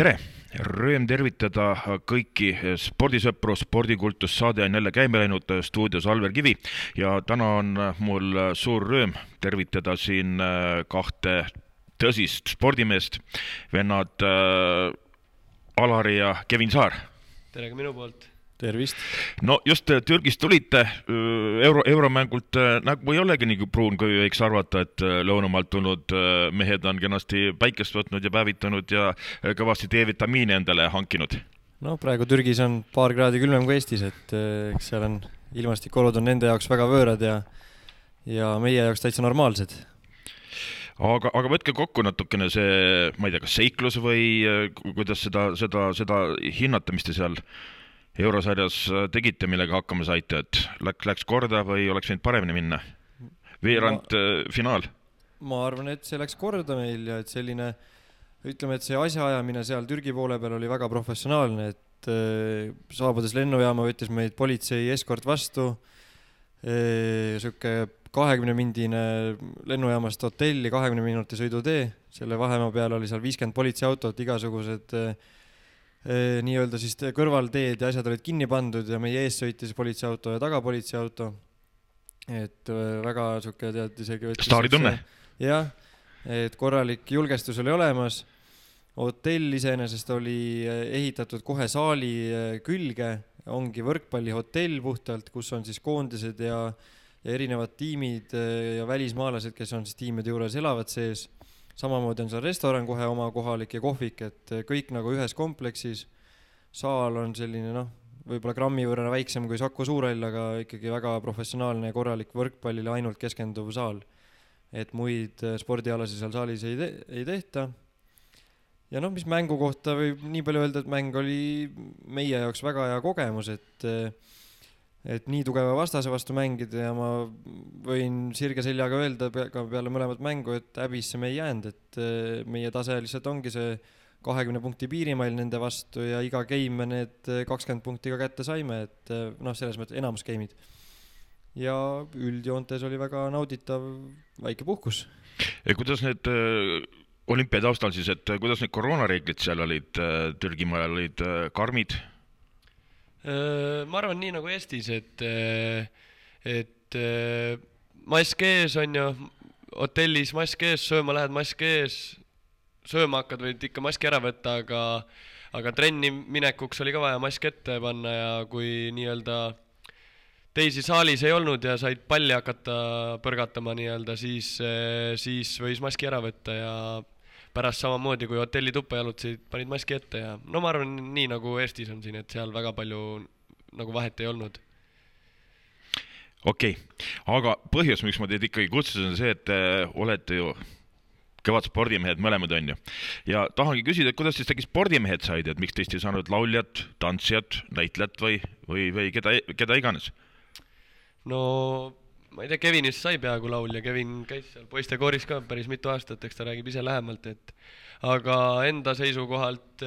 Tere! Rõõm tervitada kõiki spordisõpru, spordikultussaade on jälle käima läinud stuudios Alver Kivi ja täna on mul suur rõõm tervitada siin kahte tõsist spordimeest, vennad Alari ja Kevin Saar. Tere ka minu poolt. Tervist. No just Türgist tulite, euromängult nagu ei olegi nii pruun, kui võiks arvata, et lõunamaalt tulnud mehed on kenasti päikest võtnud ja päevitanud ja kõvasti D-vitamiini endale hankinud. No praegu Türgis on paar kraadi külmem kui Eestis, et seal on ilmastikolud on nende jaoks väga võõrad ja meie jaoks täitsa normaalsed. Aga võtke kokku natukene see, ma ei tea, kas seiklus või kuidas seda hinnata, mis te seal eurosarjas tegite, millega hakkama saite, et läks korda või oleks võinud paremini minna? Veerand finaal? Ma arvan, et see läks korda meil ja et selline, ütleme, et see asjaajamine seal Türgi poole peal oli väga professionaalne, et saabudes lennujaama võttis meid politsei eskort vastu, söke 20-mindine lennujaamast hotelli, 20 minuti sõidutee, selle vahemaa peal oli seal 50 politseiautot, igasugused nii-öelda siis kõrvalteed ja asjad olid kinni pandud ja meie ees sõitis politseiauto ja taga politseiauto. Et väga suke tead isegi staaritunne. Jah, et korralik julgestus oli olemas. Hotell iseenesest oli ehitatud kohe saali külge, ongi võrkpallihotell puhtalt, kus on siis koondised ja erinevad tiimid ja välismaalased, kes on siis tiimide juures elavad sees. Samamoodi on seal restoran kohe oma kohalik ja kohvik, et kõik nagu ühes kompleksis. Saal on selline, võib-olla grammi võrra väiksem kui Saku Suurhall, aga ikkagi väga professionaalne ja korralik võrkpallile ainult keskenduv saal. Et muid spordialasi seal saalis ei tehta. Ja mis mängu kohta võib nii palju öelda, et mäng oli meie jaoks väga hea kogemus, et nii tugeva vastase vastu mängida ja ma võin sirge seljaga öelda peale mõlemat mängu, et häbisse me ei jäänud, et meie tase lihtsalt ongi see 20 punkti piirimail nende vastu ja iga game me need 20 punkti ka kätte saime, et selles mõttes enamus game'id. Ja üldjoontes oli väga nauditav väike puhkus. Ja kuidas need olümpiataustal siis, et kuidas need koroonareeglid seal olid, Türgimaal olid karmid? Ma arvan nii nagu Eestis, et mask ees on ju, hotellis mask ees, sööma lähed mask ees, sööma hakkad võid ikka maski ära võtta, aga trenni minekuks oli ka vaja mask ette panna ja kui nii-öelda teisi saalis ei olnud ja said palli hakata põrgatama nii-öelda, siis võis maski ära võtta ja pärast samamoodi, kui hotelli tuppa jalutasid, panid maski ette ja ma arvan nii nagu Eestis on siin, et seal väga palju nagu vahet ei olnud. Okei, aga põhjus, miks ma teid ikkagi kutsusin, on see, et olete ju kõvad spordimehed mõlemad on ju. Ja tahangi küsida, et kuidas siis tegi spordimehed said, et miks teist ei saanud lauljat, tantsijat, näitlejat või keda iganes? No ma ei tea, Kevinist sai peaaegu laul ja Kevin käis seal poiste kooris ka päris mitu aastat, eks ta räägib ise lähemalt, aga enda seisukohalt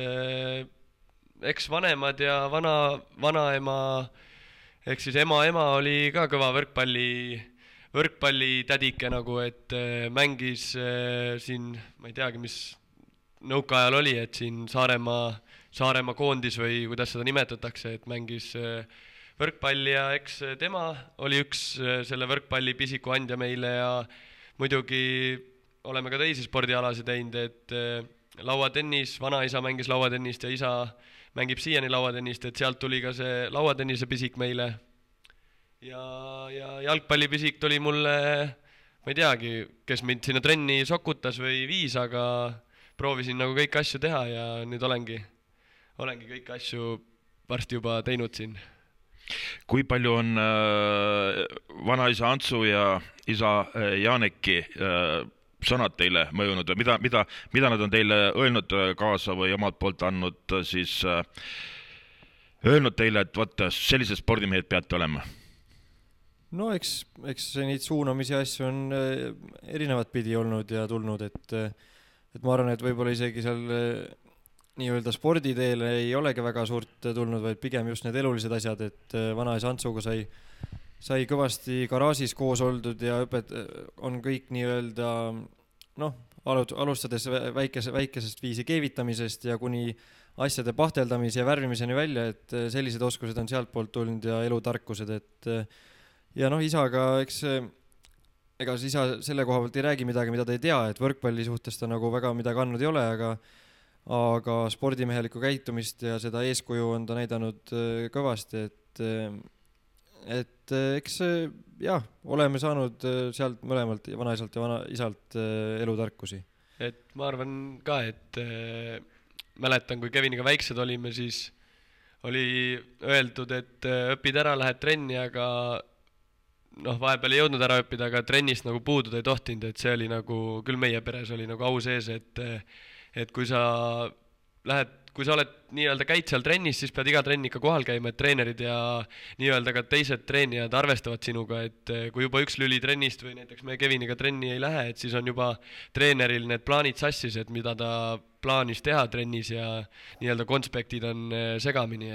eks vanemad ja vanaema, ehk siis ema oli ka kõva võrkpalli tädike nagu, et mängis siin, ma ei teagi, mis nõukaajal oli, et siin Saaremaa koondis või kuidas seda nimetatakse, et mängis võrkpalli ja eks tema oli üks selle võrkpalli pisiku andja meile ja muidugi oleme ka teisi spordialasid teinud, et lauatennis, vanaisa mängis lauatennist ja isa mängib siiani lauatennist, et sealt tuli ka see lauatennise pisik meile. Ja jalgpallipisik tuli mulle, ma ei teagi, kes mind sinna trenni sokutas või viis, aga proovisin nagu kõiki asju teha ja nüüd olengi kõiki asju varsti juba teinud siin. Kui palju on vanaisa Antsu ja isa Janeki sõnad teile mõjunud või mida nad on teile öelnud kaasa või omalt poolt andnud siis öelnud teile, et võtta sellised spordimehed peate olema? No eks neid suunamisi asju on erinevat pidi olnud ja tulnud, et ma arvan, et võib-olla isegi seal nii-öelda sporditeele ei olegi väga suurt tulnud, vaid pigem just need elulised asjad, et vanaisa Antsuga sai kõvasti garaažis koos oldud ja on kõik nii-öelda noh, alustades väikesest viisi keevitamisest ja kuni asjade pahteldamise ja värvimiseni välja, et sellised oskused on sealt poolt tulnud ja elutarkused, et ja noh, isaga, ega siis isa selle koha pealt ei räägi midagi, mida ta ei tea, et võrkpalli suhtes ta nagu väga midagi andnud ei ole, aga spordimehelikku käitumist ja seda eeskuju on ta näidanud kõvasti, et eks jah, oleme saanud sealt mõlemalt vanaisalt ja vanaisalt elutarkusi. Et ma arvan ka, et mäletan, kui Keviniga väiksed olime, siis oli öeldud, et õpid ära, lähed trenni, aga noh, vahepeal ei jõudnud ära õppida, aga trennist nagu puududa ei tohtinud, et see oli nagu, küll meie peres oli nagu au sees, et kui sa oled nii-öelda käid seal trennis, siis pead iga trenn ikka kohal käima, et treenerid ja nii-öelda ka teised treenijad arvestavad sinuga, et kui juba üks lüli trennist või näiteks me Keviniga trenni ei lähe, et siis on juba treeneril need plaanid sassis, et mida ta plaanis teha trennis ja nii-öelda konspektid on segamini,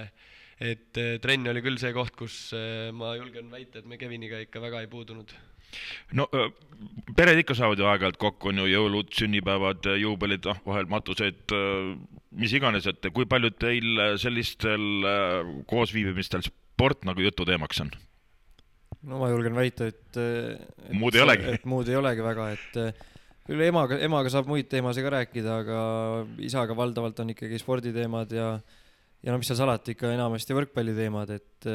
et trenn oli küll see koht, kus ma julgen väita, et me Keviniga ikka väga ei puudunud. No pered ikka saavad ju aeg-ajalt kokku, on ju jõulud, sünnipäevad, juubelid, vahel matused, mis iganes, et kui palju teil sellistel koosviibimistel sport nagu jutu teemaks on? No ma julgen väita, et muud ei olegi väga, et küll emaga saab muid teemasid ka rääkida, aga isaga valdavalt on ikkagi sporditeemad ja no mis seal salati, ikka enamasti võrkpalliteemad,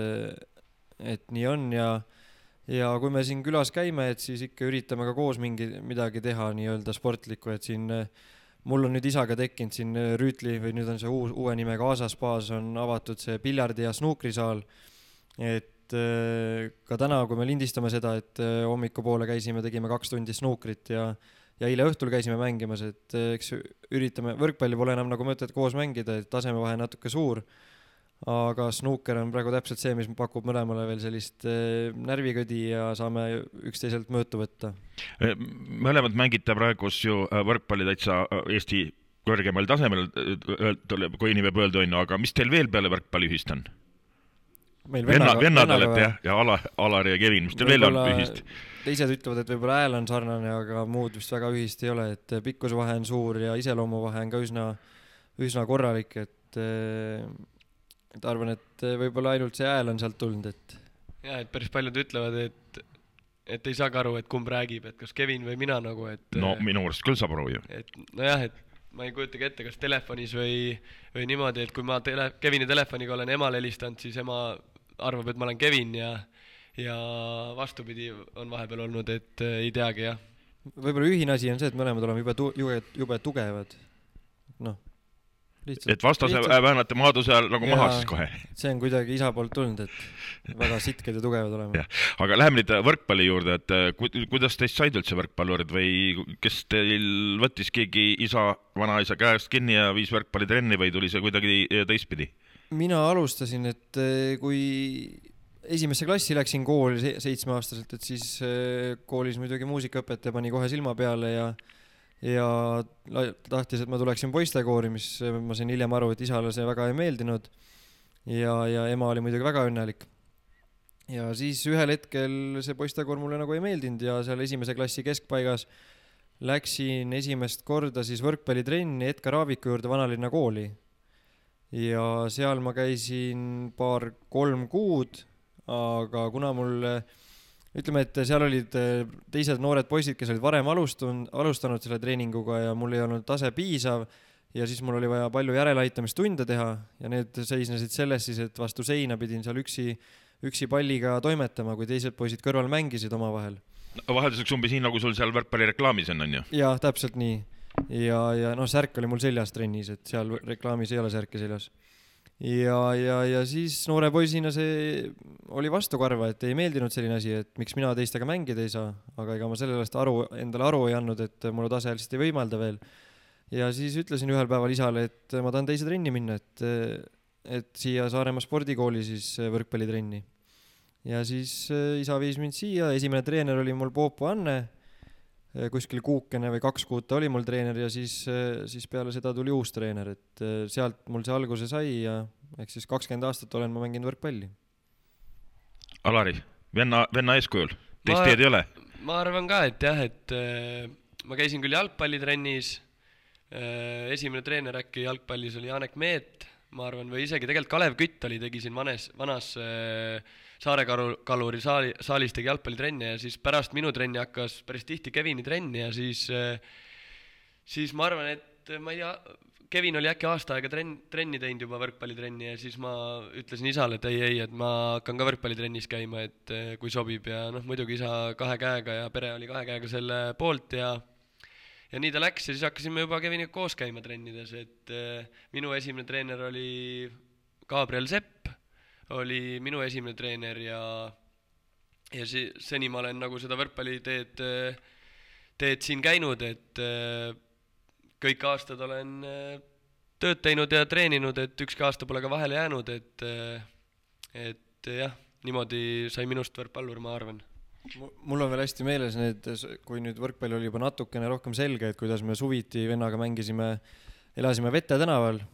et nii on ja kui me siin külas käime, et siis ikka üritame ka koos midagi teha nii-öelda sportlikku, et siin mul on nüüd isaga tekkinud siin Rüütli või nüüd on see uue nimega Aasaspaas on avatud see piljardi ja snuukrisaal, et ka täna, kui me lindistame seda, et hommikupoole käisime, tegime 2 tundi snuukrit ja eile õhtul käisime mängimas, et eks üritame, võrkpalli pole enam nagu mõtet koos mängida, et tasemevahe natuke suur, aga snuuker on praegu täpselt see, mis pakub mõlemale veel sellist närviködi ja saame üksteiselt mõõtu võtta. Mõlemad mängite praegus ju võrkpalli täitsa Eesti kõrgemal tasemel, kui inimene võib öelda, aga mis teil veel peale võrkpalli ühist on? Vennad olete ja Alar ja Kevin, mis teil veel on ühist? Teised ütlevad, et võib-olla hääl on sarnane, aga muud vist väga ühist ei ole, et pikkusvahe on suur ja iseloomuvahe on ka üsna korralik, et arvan, et võib-olla ainult see hääl on sealt tulnud, et jah, et päris paljud ütlevad, et ei saagi aru, et kumb räägib, et kas Kevin või mina nagu, et no minu arust küll saab aru ju. Et nojah, et ma ei kujutagi ette, kas telefonis või niimoodi, et kui ma Kevini telefoniga olen emale helistanud, siis ema arvab, et ma olen Kevin ja vastupidi on vahepeal olnud, et ei teagi, jah. Võib-olla ühine asi on see, et mõlemad oleme jube tugevad, noh. Lihtsalt, et vastase väänate maaduse ajal nagu maha siis kohe. See on kuidagi isa poolt tulnud, et väga sitked ja tugevad olema. Aga läheme nüüd võrkpalli juurde, et kuidas teist said üldse võrkpallurid või kes teil võttis keegi vanaisa käest kinni ja viis võrkpallitrenni või tuli see kuidagi teistpidi? Mina alustasin, et kui esimesse klassi läksin kooli 7-aastaselt, et siis koolis muidugi muusikaõpetaja pani kohe silma peale ja tahtis, et ma tuleksin poistekoori, mis ma sain hiljem aru, et isale see väga ei meeldinud ja ema oli muidugi väga õnnelik. Ja siis ühel hetkel see poistekoor mulle nagu ei meeldinud ja seal esimese klassi keskpaigas läksin esimest korda siis võrkpallitrenni Edgar Aaviku juurde Vanalinna kooli ja seal ma käisin 2-3 kuud, aga kuna mul ütleme, et seal olid teised noored poisid, kes olid varem alustanud selle treeninguga ja mul ei olnud tase piisav ja siis mul oli vaja palju järeleaitamistunde teha ja need seisnesid selles siis, et vastu seina pidin seal üksi palliga toimetama, kui teised poisid kõrval mängisid omavahel. Vahelduseks umbes nii, nagu sul seal võrkpallireklaamis on ju? Jah, täpselt nii. Ja no särk oli mul seljas trennis, et seal reklaamis ei ole särki seljas. Ja siis noore poisina see oli vastukarva, et ei meeldinud selline asi, et miks mina teistega mängida ei saa, aga ega ma sellest endale aru ei andnud, et mulle tase lihtsalt ei võimalda veel. Ja siis ütlesin ühel päeval isale, et ma tahan teise trenni minna, et siia Saaremaa spordikooli siis võrkpallitrenni. Ja siis isa viis mind siia, esimene treener oli mul Poopu Anne, kuskil kuukene või 2 kuud ta oli mul treener ja siis peale seda tuli uus treener, et sealt mul see alguse sai ja ehk siis 20 aastat olen ma mänginud võrkpalli. Alari, venna eeskujul, teist teed ei ole? Ma arvan ka, et jah, ma käisin küll jalgpallitrennis, esimene treener äkki jalgpallis oli Janek Meet, ma arvan, või isegi tegelikult Kalev Kütt tegi siin vanas Saare Kaluri saalis tegi jalgpallitrenni ja siis pärast minu trenni hakkas päris tihti Kevini trenni ja siis ma arvan, et ma ei tea, Kevin oli äkki aasta aega trenni teinud juba võrkpallitrenni ja siis ma ütlesin isale, et ei, et ma hakkan ka võrkpallitrennis käima, et kui sobib ja muidugi isa 2 käega ja pere oli 2 käega selle poolt ja nii ta läks ja siis hakkasime juba Keviniga koos käima trennides, et minu esimene treener oli Gabriel Sepp, oli minu esimene treener ja seni ma olen nagu seda võrkpalliteed siin käinud, et kõik aastad olen tööd teinud ja treeninud, et ükski aasta pole ka vahele jäänud, et jah, niimoodi sai minust võrkpallur, ma arvan. Mul on veel hästi meeles need, kui nüüd võrkpall oli juba natukene rohkem selge, et kuidas me suviti vennaga elasime Vete tänaval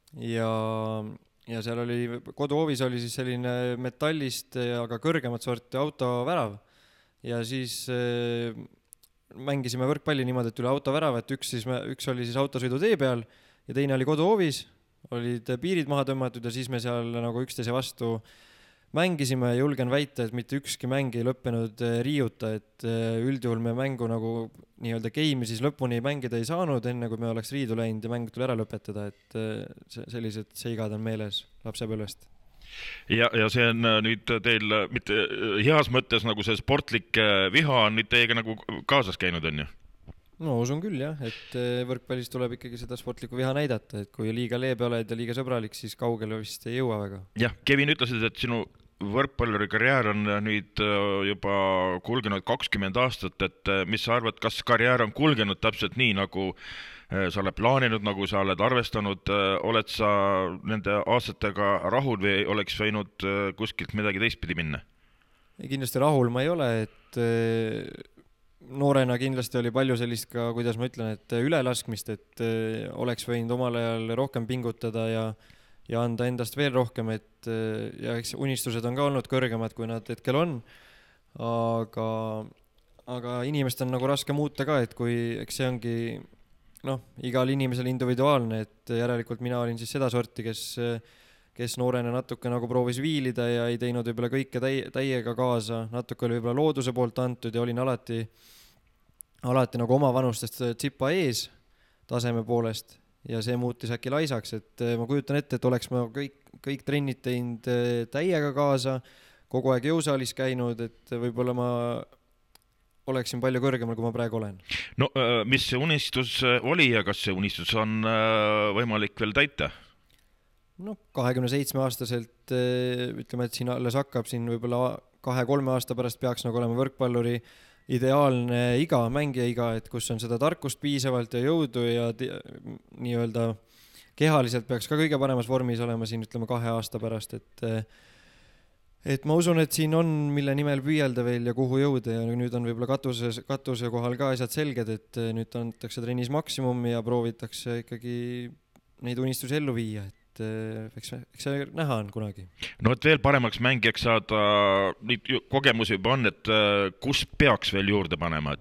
ja seal oli, koduhoovis oli siis selline metallist, aga kõrgemat sorti autovärav ja siis mängisime võrkpalli niimoodi, et üle autovärava, et üks oli siis autosõidu tee peal ja teine oli koduhoovis, olid piirid maha tõmmatud ja siis me seal nagu üksteise vastu mängisime ja julgen väita, et mitte ükski mäng ei lõppenud riiuta, et üldjuhul me mängu nagu nii-öelda game'i siis lõpuni mängida ei saanud, enne kui me oleks riidu läinud ja mäng tuli ära lõpetada, et sellised seigad on meeles lapsepõlvest. Ja see on nüüd teil mitte heas mõttes nagu see sportlik viha on nüüd teiega nagu kaasas käinud, on ju? No usun küll jah, et võrkpallis tuleb ikkagi seda sportlikku viha näidata, et kui liiga leebe oled ja liiga sõbralik, siis kaugele vist ei jõua väga. Jah, Kevin ütlesid, et sinu võrkpalluri karjäär on nüüd juba kulgenud 20 aastat, et mis sa arvad, kas karjäär on kulgenud täpselt nii, nagu sa oled plaaninud, nagu sa oled arvestanud, oled sa nende aastatega rahul või oleks võinud kuskilt midagi teistpidi minna? Kindlasti rahul ma ei ole, et noorena kindlasti oli palju sellist ka, kuidas ma ütlen, et ülelaskmist, et oleks võinud omal ajal rohkem pingutada ja anda endast veel rohkem, et ja eks unistused on ka olnud kõrgemad, kui nad hetkel on, aga inimest on nagu raske muuta ka, et kui, eks see ongi igal inimesel individuaalne, et järelikult mina olin siis seda sorti, kes noorena natuke nagu proovis viilida ja ei teinud võib-olla kõike täiega kaasa, natuke oli võib-olla looduse poolt antud ja olin alati nagu oma vanustest tsipa ees taseme poolest ja see muutis äkki laisaks, et ma kujutan ette, et oleks ma kõik trennid teinud täiega kaasa, kogu aeg jõusaalis käinud, et võib-olla ma oleksin palju kõrgemal, kui ma praegu olen. No mis see unistus oli ja kas see unistus on võimalik veel täita? 27-aastaselt ütleme, et siin alles hakkab siin võib-olla 2-3 aasta pärast peaks nagu olema võrkpalluri ideaalne iga, mängija iga, et kus on seda tarkust piisavalt ja jõudu ja nii-öelda kehaliselt peaks ka kõige paremas vormis olema siin ütleme 2 aasta pärast, et ma usun, et siin on, mille nimel püüelda veel ja kuhu jõuda ja nüüd on võib-olla katuse kohal ka asjad selged, et nüüd antakse trennis maksimum ja proovitakse ikkagi neid unistusi ellu viia, et eks see näha on kunagi. No et veel paremaks mängijaks saada, neid kogemusi juba on, et kus peaks veel juurde panema,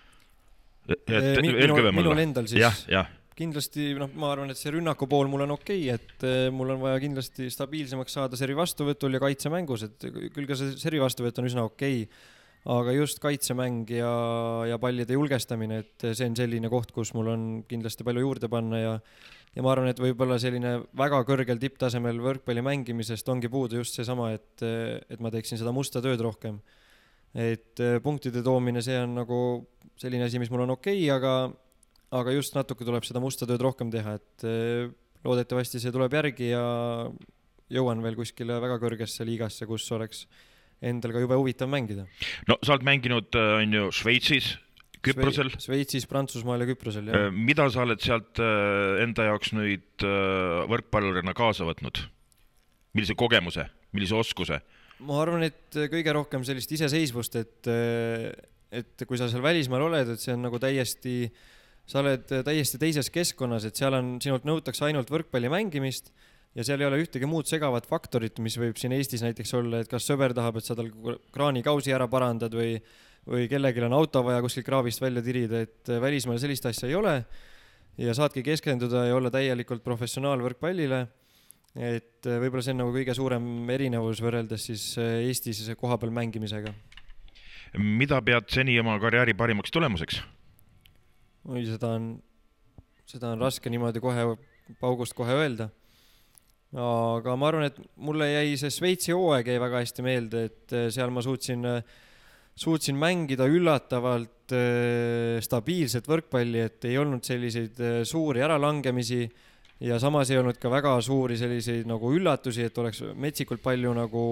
minul endal siis ja. Kindlasti, ma arvan, et see rünnaku pool mul on okei, et mul on vaja kindlasti stabiilsemaks saada servi vastuvõtul ja kaitsemängus, et küll ka see servi vastuvõtt on üsna okei, aga just kaitsemäng ja pallide julgestamine, et see on selline koht, kus mul on kindlasti palju juurde panna ja ma arvan, et võib-olla selline väga kõrgel tipptasemel võrkpalli mängimisest ongi puudu just seesama, et ma teeksin seda musta tööd rohkem. Et punktide toomine, see on nagu selline asi, mis mul on okei, aga just natuke tuleb seda musta tööd rohkem teha, et loodetavasti see tuleb järgi ja jõuan veel kuskile väga kõrgesse liigasse, kus oleks endal ka jube huvitav mängida. No sa oled mänginud on ju Šveitsis, Küprosel. Šveitsis, Prantsusmaal ja Küprosel, jah. Mida sa oled sealt enda jaoks nüüd võrkpallurina kaasa võtnud? Millise kogemuse, millise oskuse? Ma arvan, et kõige rohkem sellist iseseisvust, et kui sa seal välismaal oled, et see on nagu sa oled täiesti teises keskkonnas, et seal sinult nõutakse ainult võrkpalli mängimist ja seal ei ole ühtegi muud segavat faktorit, mis võib siin Eestis näiteks olla, et kas sõber tahab, et sa tal kraanikausi ära parandad või või kellelgi on auto vaja kuskilt kraavist välja tirida, et välismaal sellist asja ei ole ja saadki keskenduda ja olla täielikult professionaal võrkpallile. Et võib-olla see on nagu kõige suurem erinevus võrreldes siis Eestis kohapeal mängimisega. Mida pead seni oma karjääri parimaks tulemuseks? Oi, seda on raske niimoodi paugust kohe öelda. Aga ma arvan, et mulle jäi see Šveitsi hooaeg jäi väga hästi meelde, et seal ma suutsin mängida üllatavalt stabiilset võrkpalli, et ei olnud selliseid suuri äralangemisi ja samas ei olnud ka väga suuri selliseid nagu üllatusi, et oleks metsikult palju nagu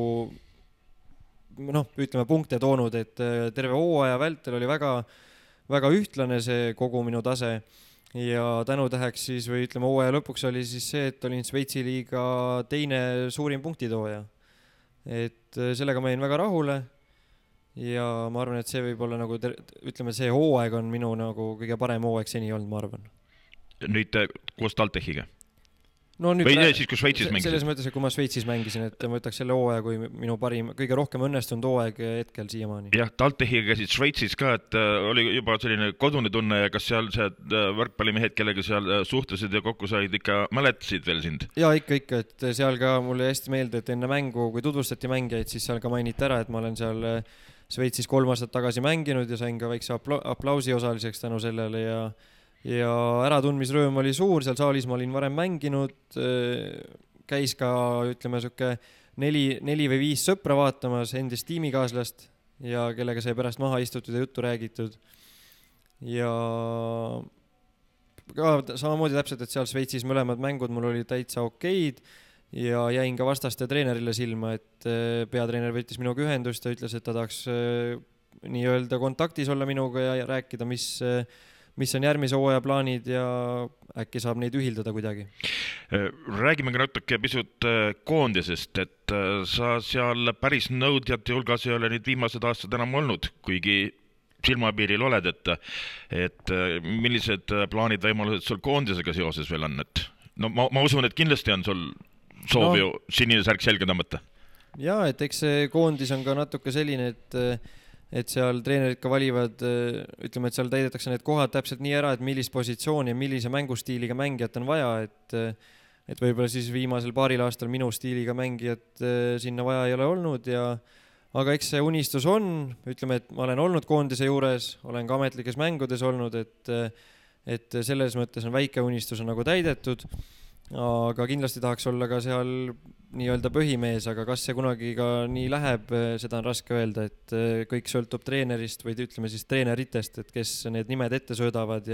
ütleme punkte toonud, et terve hooaja vältel oli väga, väga ühtlane see kogu minu tase. Ja tänutäheks siis või ütleme hooaja lõpuks oli siis see, et olin Šveitsi liiga teine suurim punktitooja. Et sellega ma jäin väga rahule ja ma arvan, et see võib olla nagu, ütleme, see hooaeg on minu nagu kõige parem hooaeg seni olnud, ma arvan. Nüüd koos TalTechiga? No nüüd või siis, kui Šveitsis mängisid? Selles mõttes, et kui ma Šveitsis mängisin, et ma võtaks selle hooaja kui minu parim, kõige rohkem õnnestunud hooaeg hetkel siiamaani. Jah, TalTechiga käisid Šveitsis ka, et oli juba selline kodune tunne ja kas seal see võrkpallimehed, kellega seal suhtlesid ja kokku said, ikka mäletasid veel sind? Jaa, ikka, et seal ka mulle hästi meelde, et enne mängu, kui tutvustati mängijaid, siis seal ka mainiti ära, et ma olen seal Šveitsis 3 aastat tagasi mänginud ja sain ka väikse aplausi osaliseks tänu sellele ja äratundmisrõõm oli suur, seal saalis ma olin varem mänginud, käis ka, ütleme, 4 või 5 sõpra vaatamas, endist tiimikaaslast ja kellega sai pärast maha istutud ja juttu räägitud. Ja ka samamoodi täpselt, et seal Šveitsis mõlemad mängud mul olid täitsa okeid ja jäin ka vastaste treenerile silma, et peatreener võttis minuga ühendust ja ütles, et ta tahaks nii-öelda kontaktis olla minuga ja rääkida, mis on järgmise hooaja plaanid ja äkki saab neid ühildada kuidagi. Räägime ka natuke pisut koondisest, et sa seal päris nõudjate hulgas ei ole nüüd viimased aastad enam olnud, kuigi silmapiiril oled, et millised plaanid, võimalused sul koondisega seoses veel on, et no ma usun, et kindlasti on sul soov ju sinine särk selga tõmmata. Jaa, et eks see koondis on ka natuke selline, et seal treenerid ka valivad, ütleme, et seal täidetakse need kohad täpselt nii ära, et millist positsiooni ja millise mängustiiliga mängijat on vaja, et võib-olla siis viimasel paaril aastal minu stiiliga mängijat sinna vaja ei ole olnud aga eks see unistus on, ütleme, et ma olen olnud koondise juures, olen ka ametlikes mängudes olnud, et selles mõttes on väike unistus on nagu täidetud, aga kindlasti tahaks olla ka seal nii-öelda põhimees, aga kas see kunagi ka nii läheb, seda on raske öelda, et kõik sõltub treenerist või ütleme siis treeneritest, et kes need nimed ette söödavad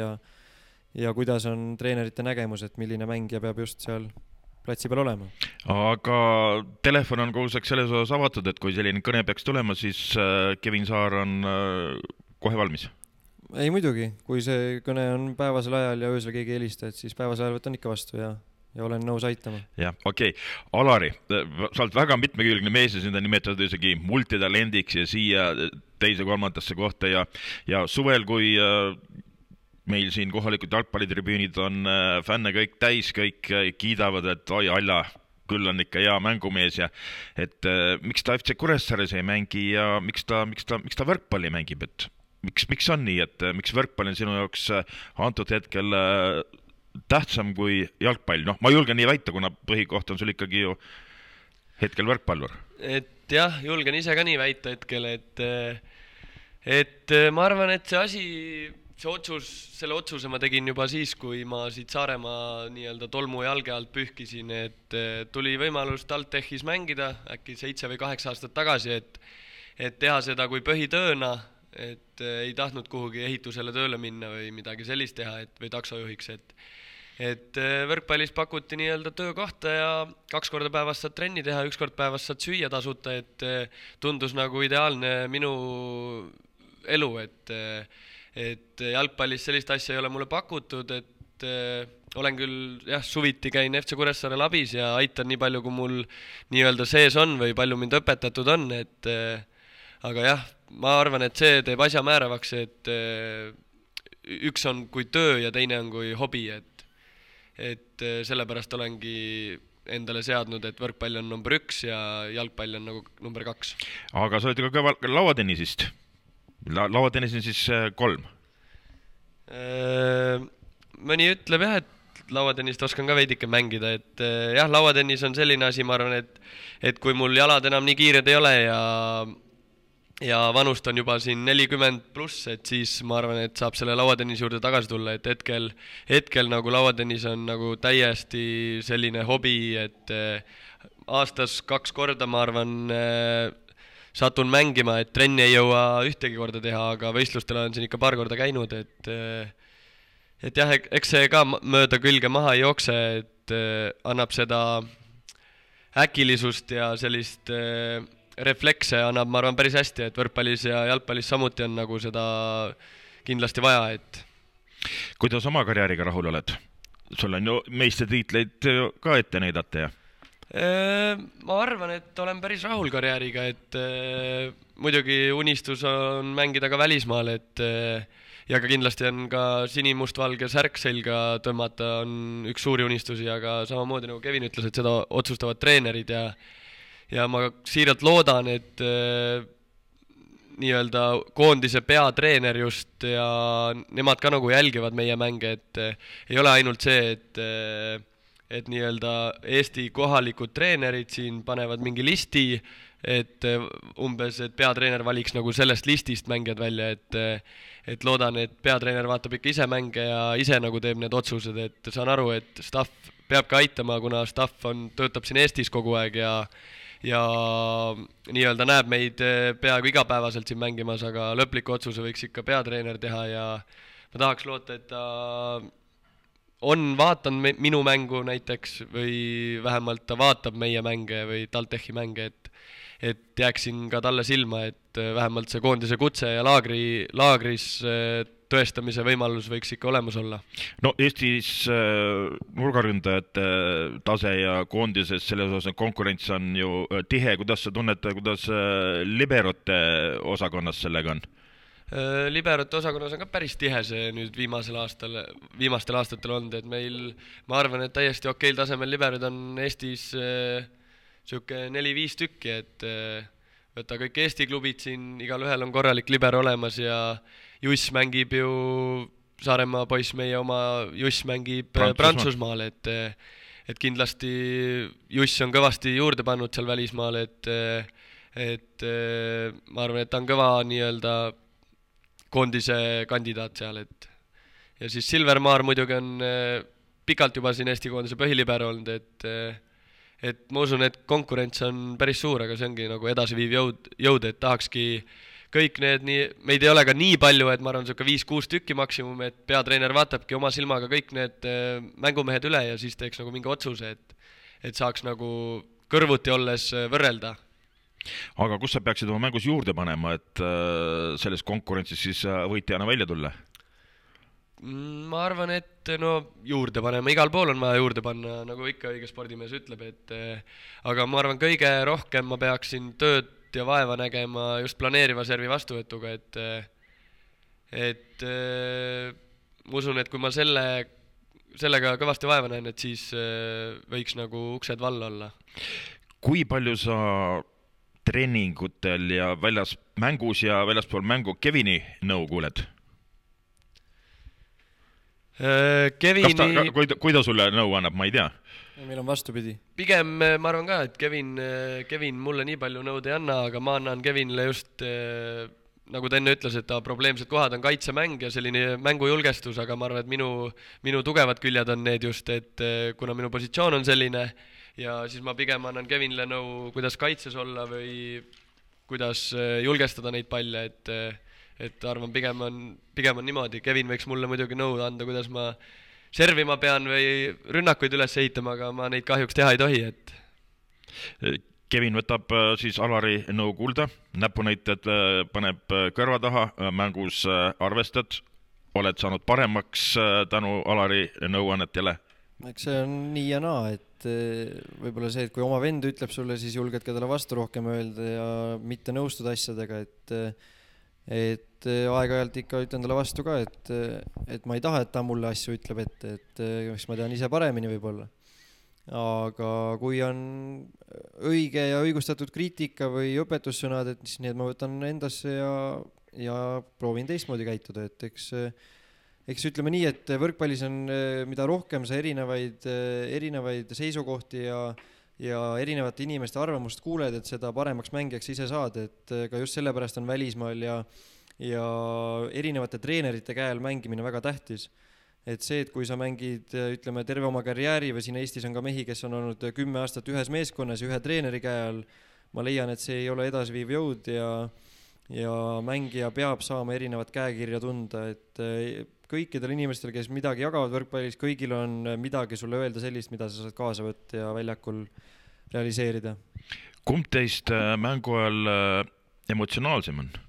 ja kuidas on treenerite nägemus, et milline mängija peab just seal platsi peal olema. Aga telefon on kooseks selles osas avatud, et kui selline kõne peaks tulema, siis Kevin Saar on kohe valmis? Ei muidugi, kui see kõne on päevasel ajal ja öösel keegi helista, et siis päevasel ajal võtan ikka vastu ja olen nõus aitama. Jah, okei. Alari, sa oled väga mitmekülgne mees ja sind on nimetatud isegi multitalendiks ja siia teise kolmandasse kohta ja suvel, kui meil siin kohalikud jalgpallitribüünid on fänne kõik täis, kõik kiidavad, et oi Alla, küll on ikka hea mängumees ja et miks ta FC Kuressaares ei mängi ja miks ta võrkpalli mängib, et miks on nii, et miks võrkpall on sinu jaoks antud hetkel tähtsam kui jalgpall? No, ma julgen nii väita, kuna põhikoht on sul ikkagi ju hetkel võrkpallur. Et jah, julgen ise ka nii väita hetkel, et ma arvan, et selle otsuse ma tegin juba siis, kui ma siit Saaremaa nii-öelda tolmu jalge alt pühkisin, et tuli võimalus TalTechis mängida äkki 7 või 8 aastat tagasi, et teha seda kui põhitööna, et ei tahtnud kuhugi ehitusele tööle minna või midagi sellist teha, või taksojuhiks, et võrkpallis pakuti nii-öelda töökohta ja 2 korda päevas saad trenni teha, 1 kord päevas saad süüa tasuta, et tundus nagu ideaalne minu elu, et jalgpallis sellist asja ei ole mulle pakutud, et olen küll, jah, suviti käin FC Kuressaare labis ja aitan nii palju, kui mul nii-öelda sees on või palju mind õpetatud on, aga jah, ma arvan, et see teeb asja määravaks, et üks on kui töö ja teine on kui hobi, et sellepärast olengi endale seadnud, et võrkpall on number 1 ja jalgpall on nagu number 2. Aga sa oled ka kõva lauatennisist Lauatennis on siis 3. Mõni ütleb jah, et lauatennist oskan ka veidike mängida, et jah, lauatennis on selline asi, ma arvan, et kui mul jalad enam nii kiired ei ole ja vanust on juba siin 40+, et siis ma arvan, et saab selle lauatennis juurde tagasi tulla, et hetkel nagu lauatennis on nagu täiesti selline hobi, et aastas 2 korda, ma arvan, satun mängima, et trenni ei jõua ühtegi korda teha, aga võistlustel olen siin ikka paar korda käinud, et jah, eks see ka mööda külge maha ei jookse, et annab seda äkilisust ja sellist reflekse annab, ma arvan, päris hästi, et võrkpallis ja jalgpallis samuti on nagu seda kindlasti vaja, et kuidas oma karjääriga rahul oled? Sul on ju meistritiitleid ka ette näidata ja? Ma arvan, et olen päris rahul karjääriga, et muidugi unistus on mängida ka välismaal, et ja ka kindlasti on ka sinimustvalge särk selga tõmmata on üks suuri unistusi, aga samamoodi nagu Kevin ütles, et seda otsustavad treenerid ja ma siiralt loodan, et nii-öelda koondise peatreener just ja nemad ka nagu jälgivad meie mänge, et ei ole ainult see, et nii-öelda Eesti kohalikud treenerid siin panevad mingi listi, et umbes, et peatreener valiks nagu sellest listist mängijad välja, et loodan, et peatreener vaatab ikka ise mänge ja ise nagu teeb need otsused, et saan aru, et staff peab ka aitama, kuna staff töötab siin Eestis kogu aeg ja nii-öelda näeb meid peaaegu igapäevaselt siin mängimas, aga lõpliku otsuse võiks ikka peatreener teha ja ma tahaks loota, et ta vaatan minu mängu näiteks või vähemalt ta vaatab meie mänge või TalTechi mänge, et jääksin ka talle silma, et vähemalt see koondise kutse ja laagris tõestamise võimalus võiks ikka olemas olla. No Eestis nurgaründajate tase ja koondises selles osas konkurents on ju tihe. Kuidas sa tunned, kuidas liberote osakonnas sellega on? Liberote osakonnas on ka päris tihe see nüüd viimastel aastatel olnud, et meil, ma arvan, et täiesti okeil tasemel liberod on Eestis siuke 4-5 tükki, et võtta kõik Eesti klubid siin, igal ühel on korralik libero olemas ja Juss mängib ju, Saaremaa poiss, meie oma Juss mängib Prantsusmaal, et kindlasti Juss on kõvasti juurde pannud seal välismaal, et ma arvan, et ta on kõva nii-öelda koondise kandidaat seal, et ja siis Silver Maar muidugi on pikalt juba siin Eesti koondise põhilibero olnud, et ma usun, et konkurents on päris suur, aga see ongi nagu edasiviiv jõud, et tahakski kõik need meid ei ole ka nii palju, et ma arvan, siuke 5-6 tükki maksimum, et peatreener vaatabki oma silmaga kõik need mängumehed üle ja siis teeks nagu mingi otsuse, et saaks nagu kõrvuti olles võrrelda. Aga kus sa peaksid oma mängus juurde panema, et selles konkurentsis siis võitjana välja tulla? Ma arvan, et juurde panema, igal pool on vaja juurde panna, nagu ikka õige spordimees ütleb, aga ma arvan, kõige rohkem ma peaksin tööd ja vaeva nägema just planeeriva servi vastuvõtuga, et ma usun, et kui ma sellega kõvasti vaeva näen, et siis võiks nagu uksed valla olla. Kui palju sa treeningutel ja mängus ja väljaspool mängu Kevini nõu kuuled? Kui ta sulle nõu annab, ma ei tea. Meil on vastupidi. Pigem ma arvan ka, et Kevin mulle nii palju nõud ei anna, aga ma annan Kevinile just, nagu ta enne ütles, et ta probleemsed kohad on kaitsemäng ja selline mängujulgestus, aga ma arvan, et minu tugevad küljed on need just, et kuna minu positsioon on selline ja siis ma pigem annan Kevinile nõu, kuidas kaitses olla või kuidas julgestada neid palle, et arvan, pigem on niimoodi. Kevin võiks mulle muidugi nõu anda, kuidas ma servima pean või rünnakuid üles ehitama, aga ma neid kahjuks teha ei tohi, et Kevin võtab siis Alari nõu kuulda, näpunäited paneb kõrva taha, mängus arvestad, oled saanud paremaks tänu Alari nõuannetele? Eks see on nii ja naa, et võib-olla see, et kui oma vend ütleb sulle, siis julged ka talle vastu rohkem öelda ja mitte nõustuda asjadega, et aeg-ajalt ikka ütlen talle vastu ka, et ma ei taha, et ta mulle asju ütleb, et eks ma tean ise paremini võib-olla. Aga kui on õige ja õigustatud kriitika või õpetussõnad, et siis need ma võtan endasse ja proovin teistmoodi käituda, et eks ütleme nii, et võrkpallis on, mida rohkem sa erinevaid seisukohti ja erinevate inimeste arvamust kuuled, et seda paremaks mängijaks ise saad, et ka just sellepärast on välismaal ja erinevate treenerite käel mängimine väga tähtis. Et see, et kui sa mängid, ütleme, terve oma karjääri või siin Eestis on ka mehi, kes on olnud 10 aastat ühes meeskonnas ja ühe treeneri käel, ma leian, et see ei ole edasiviiv jõud ja mängija peab saama erinevat käekirja tunda, et kõikidel inimestel, kes midagi jagavad võrkpallis, kõigil on midagi sulle öelda sellist, mida sa saad kaasa võtta ja väljakul realiseerida. Kumb teist mängu ajal emotsionaalsem on?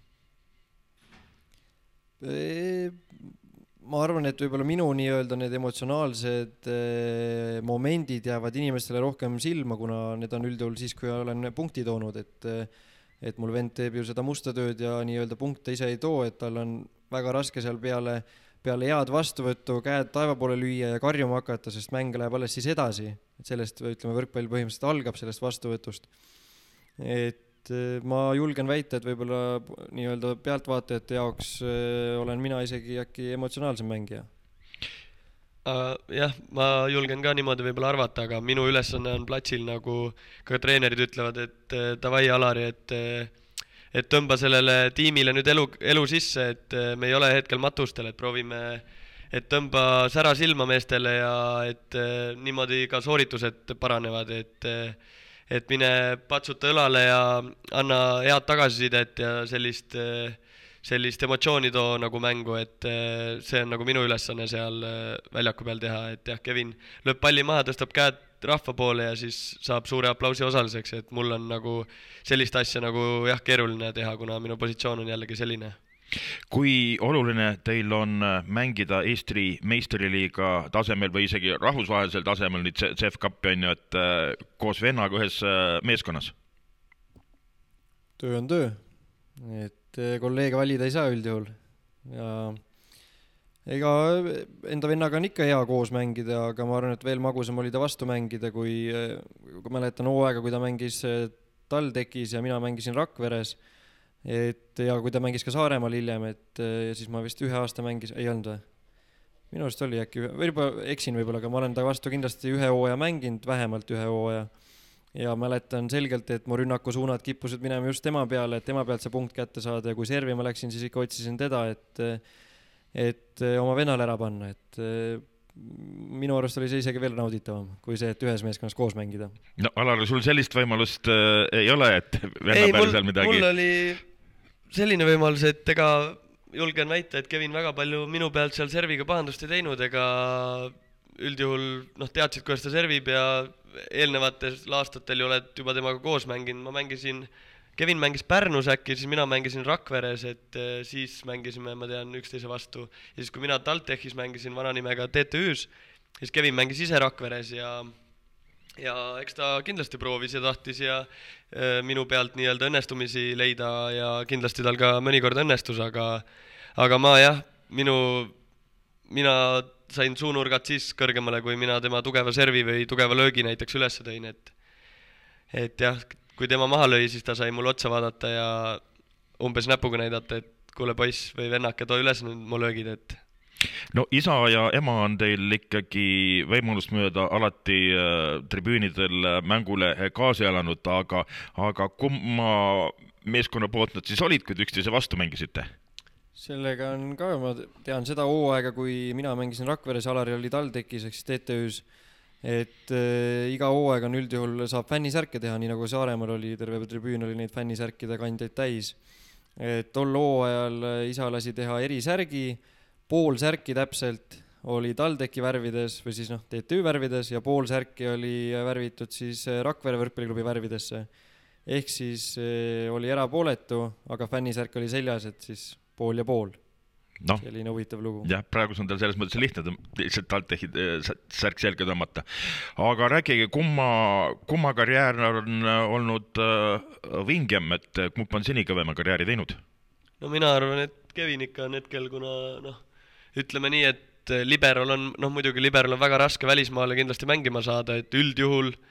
Ma arvan, et võib-olla minu nii-öelda need emotsionaalsed momendid jäävad inimestele rohkem silma, kuna need on üldjuhul siis, kui olen punkti toonud, et mul vend teeb ju seda musta tööd ja nii-öelda punkte ise ei too, et tal on väga raske seal peale head vastuvõttu käed taeva poole lüüa ja karjuma hakata, sest mäng läheb alles siis edasi. Et sellest, ütleme, võrkpall põhimõtteliselt algab sellest vastuvõtust. Et ma julgen väita, et võib-olla nii-öelda pealtvaatajate jaoks olen mina isegi äkki emotsionaalsem mängija. Jah, ma julgen ka niimoodi võib-olla arvata, aga minu ülesanne on platsil, nagu ka treenerid ütlevad, et davai Alari, et tõmba sellele tiimile nüüd elu sisse, et me ei ole hetkel matustel, et proovime, et tõmba sära silma meestele ja et niimoodi ka sooritused paranevad, et mine patsuta õlale ja anna head tagasisidet ja sellist emotsiooni too nagu mängu, et see on nagu minu ülesanne seal väljaku peal teha, et jah, Kevin lööb palli maha, tõstab käed rahva poole ja siis saab suure aplausi osaliseks, et mul on nagu sellist asja nagu jah, keeruline teha, kuna minu positsioon on jällegi selline. Kui oluline teil on mängida Eesti meistriliiga tasemel või isegi rahvusvahelisel tasemel, nüüd CF Cupi on ju, et koos vennaga ühes meeskonnas? Töö on töö, et kolleege valida ei saa üldjuhul ja ega enda vennaga on ikka hea koos mängida, aga ma arvan, et veel magusam oli ta vastu mängida, kui mäletan hooaega, kui ta mängis TalTechis ja mina mängisin Rakveres. Ja kui ta mängis ka Saaremaal hiljem, et siis ma vist ühe aasta mängis, ei olnud või? Minu arust oli äkki, eksin võib-olla, aga ma olen ta vastu kindlasti ühe hooaja mänginud, vähemalt ühe hooaja. Ja mäletan selgelt, et mu rünnaku suunad kippusid minema just tema peale, et tema pealt see punkt kätte saada ja kui servi ma läksin, siis ikka otsisin teda, et oma vennale ära panna, et minu arust oli see isegi veel nauditavam, kui see, et ühes meeskonnas koos mängida. No Alar, sul sellist võimalust ei ole, et venna peal seal midagi? Mul oli selline võimalus, et ega julgen väita, et Kevin väga palju minu pealt seal serviga pahandust ei teinud, ega üldjuhul teadsid, kuidas ta servib ja eelnevatel aastatel ju oled juba temaga koos mänginud. Kevin mängis Pärnus äkki, siis mina mängisin Rakveres, et siis mängisime, ma tean, üksteise vastu. Ja siis kui mina TalTechis mängisin vananimega TTÜs, siis Kevin mängis ise Rakveres ja eks ta kindlasti proovis ja tahtis ja minu pealt nii-öelda õnnestumisi leida ja kindlasti tal ka mõnikord õnnestus, aga ma jah, mina sain suunurgad siis kõrgemale, kui mina tema tugeva servi või tugeva löögi näiteks üles tõin, et jah, kui tema maha lõi, siis ta sai mul otsa vaadata ja umbes näpuga näidata, et kuule poiss või vennake, too üles nüüd mu löögid, et no isa ja ema on teil ikkagi võimalust mööda alati tribüünidel mängule kaasa elanud, aga kumma meeskonna poolt nad siis olid, kui te üksteise vastu mängisite? Sellega on ka, ma tean seda hooaega, kui mina mängisin Rakveres, Alari oli TalTechis, ehk siis TTÜs, et iga hooaeg on üldjuhul saab fännisärke teha, nii nagu Saaremaal oli, terve tribüün oli neid fännisärkide kandjaid täis. Et tol hooajal isa lasi teha erisärgi, pool särki täpselt oli TalTechi värvides või siis TTÜ värvides ja pool särki oli värvitud siis Rakvere võrkpalliklubi värvidesse. Ehk siis oli erapooletu, aga fännisärk oli seljas, et siis pool ja pool. No, selline huvitav lugu. Jah, praegu on tal selles mõttes lihtne lihtsalt TalTechi särk selge tõmmata. Aga rääkige, kumma karjäär on olnud vingem, et kumb on seni kõvema karjääri teinud? No mina arvan, et Kevin ikka on hetkel, kuna ütleme nii, et liberal on, muidugi liberal on väga raske välismaale kindlasti mängima saada, et üldjuhul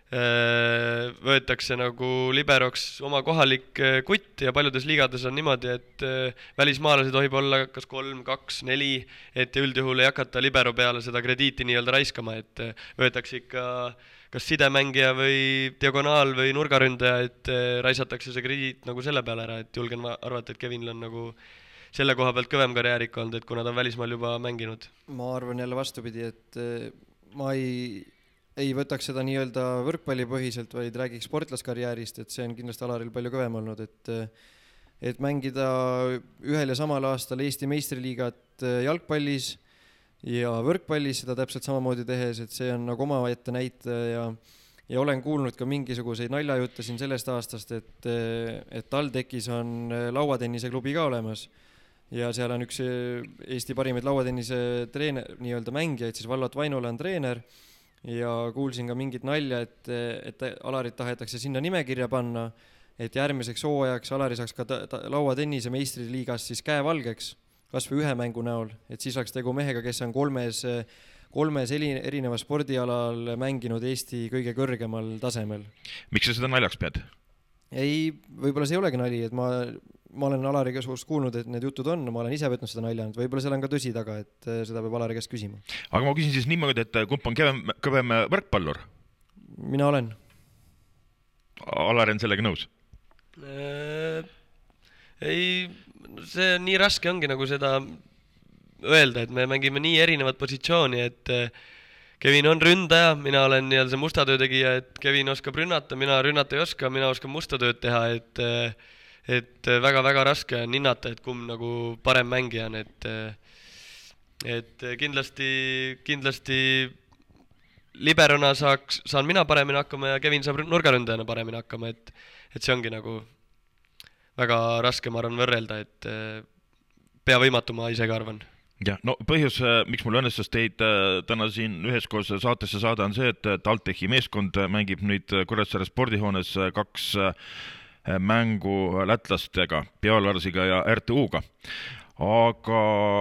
võetakse nagu liberoks oma kohalik kutt ja paljudes liigades on niimoodi, et välismaalasi tohib olla kas 3, 2, 4, et üldjuhul ei hakata libero peale seda krediiti nii-öelda raiskama, et võetakse ikka kas sidemängija või diagonaal või nurgaründaja, et raisatakse see krediit nagu selle peale ära, et julgen arvata, et Kevinil on nagu selle koha pealt kõvem karjäär ikka olnud, et kuna ta on välismaal juba mänginud. Ma arvan jälle vastupidi, et ma ei võtaks seda nii-öelda võrkpallipõhiselt, vaid räägiks sportlaskarjäärist, et see on kindlasti Alaril palju kõvem olnud, et mängida ühel ja samal aastal Eesti meistriliigat jalgpallis ja võrkpallis seda täpselt samamoodi tehes, et see on nagu oma ette näitaja ja olen kuulnud ka mingisuguseid naljajutte siin sellest aastast, et TalTechis on lauatennise klubi ka olemas ja seal on üks Eesti parimaid lauatennise treener, nii-öelda mängijaid, siis Vallot Vainola on treener ja kuulsin ka mingit nalja, et Alarit tahetakse sinna nimekirja panna, et järgmiseks hooajaks Alari saaks ka lauatennise meistriliigas siis käevalgeks, kas või ühe mängu näol, et siis oleks tegu mehega, kes on kolmes erineva spordialal mänginud Eesti kõige kõrgemal tasemel. Miks sa seda naljaks pead? Ei, võib-olla see ei olegi nali, et ma olen Alari suust kuulnud, et need jutud on, ma olen ise võtnud seda nalja, et võib-olla seal on ka tõsi taga, et seda peab Alari käest küsima. Aga ma küsin siis niimoodi, et kumb on kõvem võrkpallur? Mina olen. Alari on sellega nõus? Ei, see on nii raske ongi nagu seda öelda, et me mängime nii erinevat positsiooni, et Kevin on ründaja, mina olen nii-öelda see musta töö tegija, et Kevin oskab rünnata, mina rünnata ei oska, mina oskan musta tööd teha, et väga-väga raske on hinnata, et kumb nagu parem mängija on, et kindlasti liberona saan mina paremini hakkama ja Kevin saab nurgaründajana paremini hakkama, et see ongi nagu väga raske, ma arvan, võrrelda, et pea võimatu, ma isegi arvan. Ja, no põhjus, miks mul õnnestus teid täna siin üheskoos saatesse saada, on see, et TalTechi meeskond mängib nüüd Kuressaare spordihoones 2 mängu lätlastega, Bjaalarsiga ja RTU-ga. Aga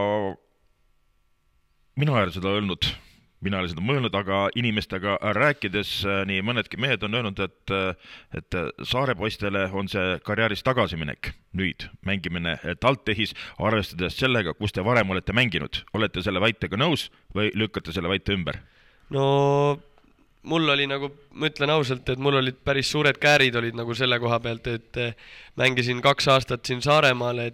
mina ei ole seda öelnud, mina ei ole seda mõelnud, aga inimestega rääkides nii mõnedki mehed on öelnud, et saarepoistele on see karjääris tagasiminek nüüd mängimine TalTechis, arvestades sellega, kus te varem olete mänginud. Olete selle väitega nõus või lükkate selle väite ümber? No mul oli nagu, ma ütlen ausalt, et mul olid päris suured käärid olid nagu selle koha pealt, et mängisin 2 aastat siin Saaremaal,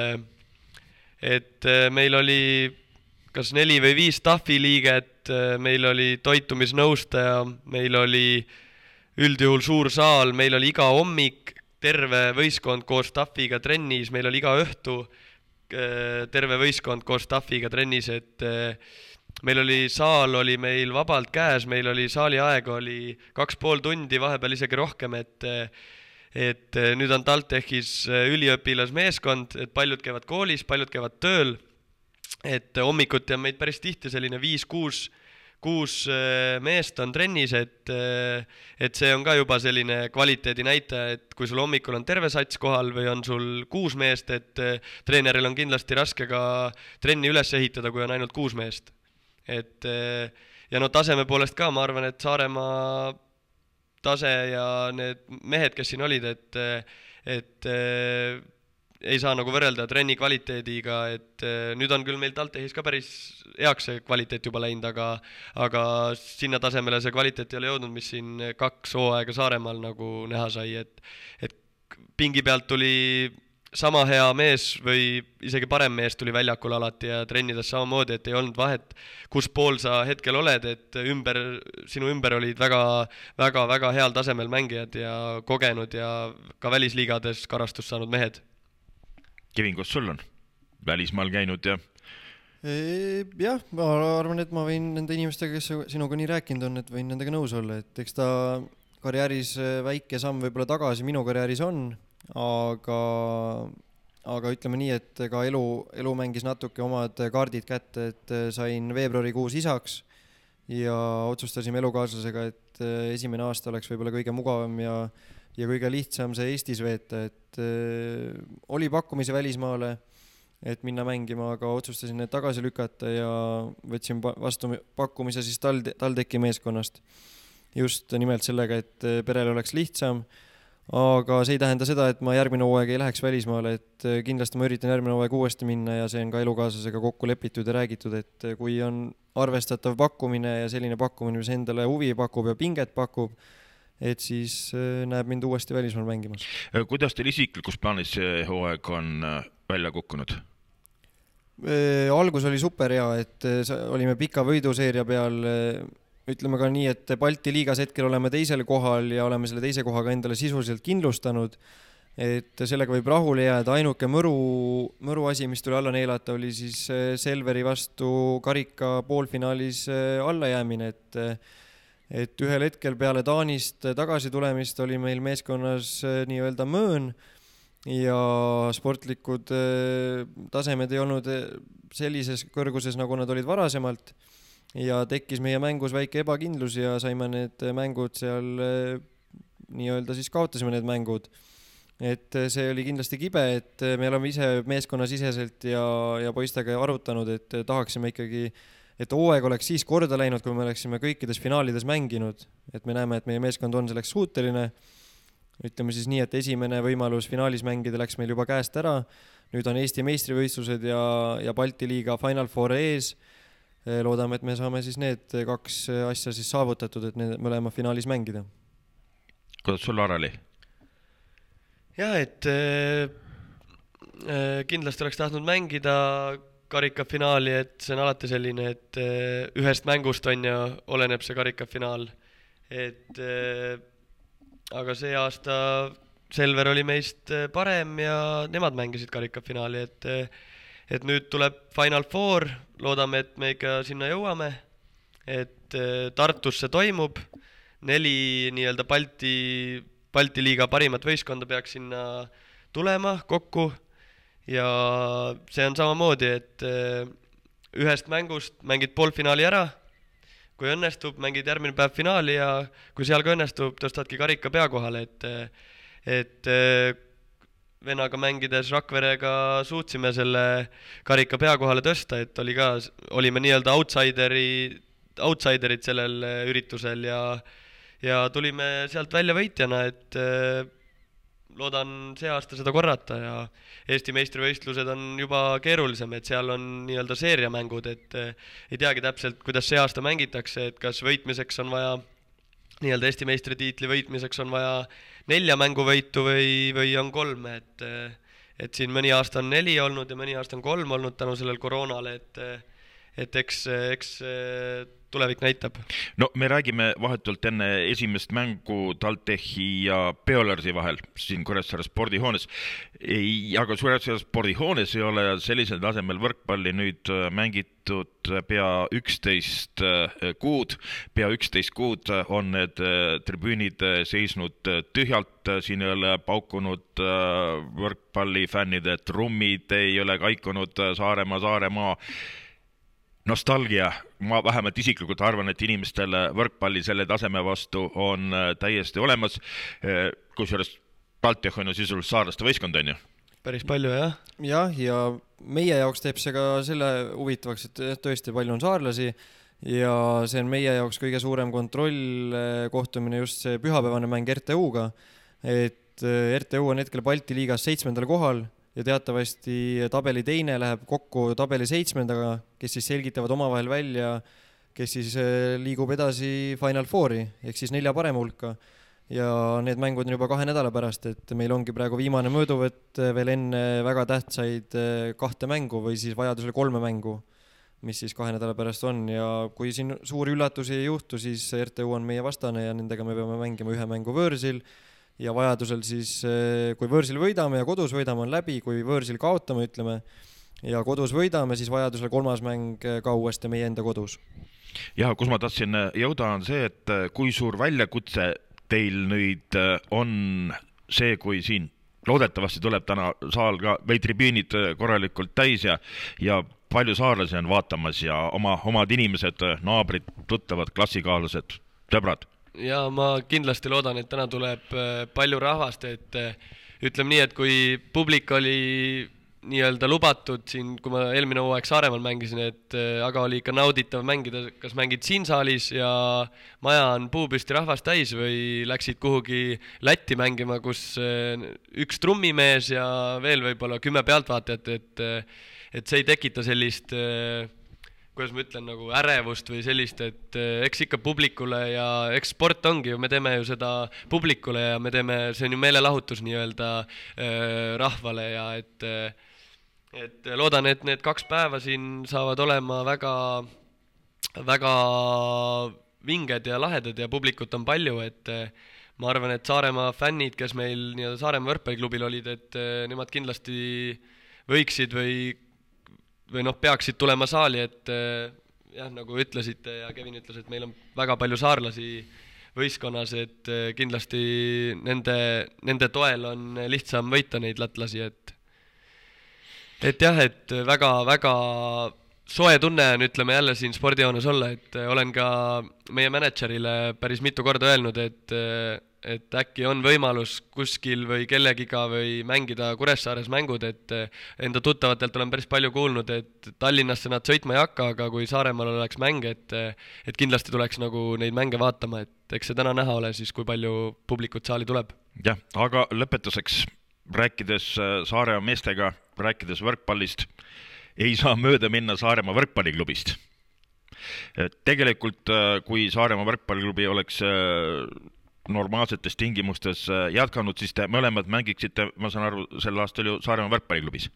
et meil oli kas 4 või 5 staffi liiget, meil oli toitumisnõustaja, meil oli üldjuhul suur saal, meil oli iga hommik terve võistkond koos staffiga trennis, meil oli iga õhtu terve võistkond koos staffiga trennis, et meil oli saal, oli meil vabalt käes, meil oli saali aeg oli 2,5 tundi, vahepeal isegi rohkem, et nüüd on TalTechis üliõpilasmeeskond, et paljud käivad koolis, paljud käivad tööl, et hommikuti on meid päris tihti selline 5-6 meest on trennis, et see on ka juba selline kvaliteedi näitaja, et kui sul hommikul on terve sats kohal või on sul 6 meest, et treeneril on kindlasti raske ka trenni üles ehitada, kui on ainult 6 meest. Ja no taseme poolest ka, ma arvan, et Saaremaa tase ja need mehed, kes siin olid, et ei saa nagu võrrelda trenni kvaliteediga, et nüüd on küll meil TalTechis ka päris heaks see kvaliteet juba läinud, aga sinna tasemele see kvaliteet ei ole jõudnud, mis siin 2 hooaega Saaremaal nagu näha sai, et pingi pealt tuli sama hea mees või isegi parem mees tuli väljakul alati ja trennides samamoodi, et ei olnud vahet, kus pool sa hetkel oled, et sinu ümber olid väga heal tasemel mängijad ja kogenud ja ka välisliigades karastust saanud mehed. Kevin, kus sul on? Välismaal käinud ja? Jah, ma arvan, et ma võin nende inimestega, kes sinuga nii rääkinud on, et võin nendega nõus olla, et eks ta karjääris väike samm võib-olla tagasi minu karjääris on, aga ütleme nii, et ka elu mängis natuke omad kaardid kätte, et sain veebruarikuus isaks ja otsustasime elukaaslasega, et esimene aasta oleks võib-olla kõige mugavam ja kõige lihtsam see Eestis veeta, et oli pakkumisi välismaale, et minna mängima, aga otsustasin need tagasi lükata ja võtsin vastu pakkumise siis TalTechi meeskonnast. just nimelt sellega, et perel oleks lihtsam. Aga see ei tähenda seda, et ma järgmine hooaeg ei läheks välismaale, et kindlasti ma üritan järgmine hooaeg uuesti minna ja see on ka elukaaslasega kokku lepitud ja räägitud, et kui on arvestatav pakkumine ja selline pakkumine, mis endale huvi pakub ja pinget pakub, et siis näeb mind uuesti välismaal mängimas. Kuidas teil isiklikus plaanis see hooaeg on välja kukkunud? Algus oli super hea, et olime pika võiduseeria peal, ütleme ka nii, et Balti liigas hetkel oleme teisel kohal ja oleme selle teise kohaga endale sisuliselt kindlustanud, et sellega võib rahule jääda. Ainuke mõru asi, mis tuli alla neelata, oli siis Selveri vastu karika poolfinaalis allajäämine, et ühel hetkel peale Taanist tagasi tulemist oli meil meeskonnas nii-öelda möön ja sportlikud tasemed ei olnud sellises kõrguses, nagu nad olid varasemalt ja tekkis meie mängus väike ebakindlus ja saime need mängud seal nii-öelda siis kaotasime need mängud. Et see oli kindlasti kibe, et me oleme ise meeskonnasiseselt ja poistega arutanud, et tahaksime ikkagi et hooaeg oleks siis korda läinud, kui me oleksime kõikides finaalides mänginud, et me näeme, et meie meeskond on selleks suuteline. Ütleme siis nii, et esimene võimalus finaalis mängida läks meil juba käest ära. Nüüd on Eesti meistrivõistlused ja Balti liiga Final Four ees. Loodame, et me saame siis need 2 asja siis saavutatud, et me oleme finaalis mängida. Kuidas sul Arali? Jah, et kindlasti oleks tahtnud mängida karikafinaali, et see on alati selline, et ühest mängust on ja oleneb see karikafinaal. Et aga see aasta Selver oli meist parem ja nemad mängisid karikafinaali, et nüüd tuleb Final Four, loodame, et me ikka sinna jõuame, et Tartus see toimub, 4 nii-öelda Balti liiga parimat võistkonda peaks sinna tulema kokku. Ja see on samamoodi, et ühest mängust mängid poolfinaali ära, kui õnnestub, mängid järgmine päev finaali ja kui seal ka õnnestub, tõstadki karika pea kohale, et vennaga mängides Rakverega suutsime selle karika pea kohale tõsta, et olime nii-öelda outsiderid sellel üritusel ja tulime sealt välja võitjana, et loodan see aasta seda korrata ja Eesti meistrivõistlused on juba keerulisem, et seal on nii-öelda seeriamängud, et ei teagi täpselt, kuidas see aasta mängitakse, et kas võitmiseks on vaja, nii-öelda Eesti meistritiitli võitmiseks on vaja 4 mänguvõitu või on 3, et siin mõni aasta on 4 olnud ja mõni aasta on 3 olnud tänu sellel koroonale, et eks tulevik näitab. No me räägime vahetult enne esimest mängu TalTechi ja Beolarsi vahel siin Kuressaare spordihoones. Aga Kuressaare spordihoones ei ole sellisel tasemel võrkpalli nüüd mängitud pea 11 kuud. Pea 11 kuud on need tribüünid seisnud tühjalt, siin ei ole paukunud võrkpallifännide trummid, ei ole kaikunud Saaremaa. Nostalgia, ma vähemalt isiklikult arvan, et inimestele võrkpalli selle taseme vastu on täiesti olemas, kusjuures TalTech on ju sisuliselt saarlaste võistkond, on ju? Päris palju, jah. Jah, ja meie jaoks teeb see ka selle huvitavaks, et tõesti palju on saarlasi ja see on meie jaoks kõige suurem kontrollkohtumine just see pühapäevane mäng RTU-ga, et RTU on hetkel Balti liigas 7. kohal ja teatavasti tabeli teine läheb kokku tabeli 7., kes siis selgitavad omavahel välja, kes siis liigub edasi Final Fouri, ehk siis 4 parema hulka. Ja need mängud on juba 2 nädala pärast, et meil ongi praegu viimane mõõduvõtt veel enne väga tähtsaid 2 mängu või siis vajadusel 3 mängu, mis siis 2 nädala pärast on. Ja kui siin suuri üllatusi ei juhtu, siis RTU on meie vastane ja nendega me peame mängima 1 mängu võõrsil. Ja vajadusel siis, kui võõrsil võidame ja kodus võidame, on läbi, kui võõrsil kaotame, ütleme, ja kodus võidame, siis vajadusel 3. mäng ka uuesti meie enda kodus. Ja kus ma tahtsin jõuda on see, et kui suur väljakutse teil nüüd on see, kui siin loodetavasti tuleb täna saal ka või tribüünid korralikult täis ja palju saarlasi on vaatamas ja omad inimesed, naabrid, tuttavad, klassikaaslased, sõbrad. Ja ma kindlasti loodan, et täna tuleb palju rahvast, et ütleme nii, et kui publik oli nii-öelda lubatud siin, kui ma eelmine hooaeg Saaremaal mängisin, et aga oli ikka nauditav mängida, kas mängid siin saalis ja maja on puupüsti rahvast täis või läksid kuhugi Lätti mängima, kus üks trummimees ja veel võib-olla 10 pealtvaatajat, et see ei tekita sellist kuidas ma ütlen, nagu ärevust või sellist, et eks ikka publikule ja eks sport ongi ju, me teeme ju seda publikule ja me teeme, see on ju meelelahutus nii-öelda rahvale ja et loodan, et need 2 päeva siin saavad olema väga, väga vinged ja lahedad ja publikut on palju, et ma arvan, et Saaremaa fännid, kes meil nii-öelda Saaremaa võrkpalliklubil olid, et nemad kindlasti võiksid või noh, peaksid tulema saali, et jah, nagu ütlesite ja Kevin ütles, et meil on väga palju saarlasi võistkonnas, et kindlasti nende toel on lihtsam võita neid lätlasi, et jah, et väga soe tunne on, ütleme jälle siin spordijoones olla, et olen ka meie mänedžerile päris mitu korda öelnud, et äkki on võimalus kuskil või kellegiga või mängida Kuressaares mängud, et enda tuttavatelt olen päris palju kuulnud, et Tallinnasse nad sõitma ei hakka, aga kui Saaremaal oleks mänge, et kindlasti tuleks nagu neid mänge vaatama, et eks see täna näha ole siis, kui palju publikut saali tuleb. Jah, aga lõpetuseks, rääkides Saaremaa meestega, rääkides võrkpallist, ei saa mööda minna Saaremaa võrkpalliklubist. Tegelikult, kui Saaremaa võrkpalliklubi oleks normaalsetes tingimustes jätkanud, siis te mõlemad mängiksite, ma saan aru, sel aastal ju Saaremaa võrkpalliklubis.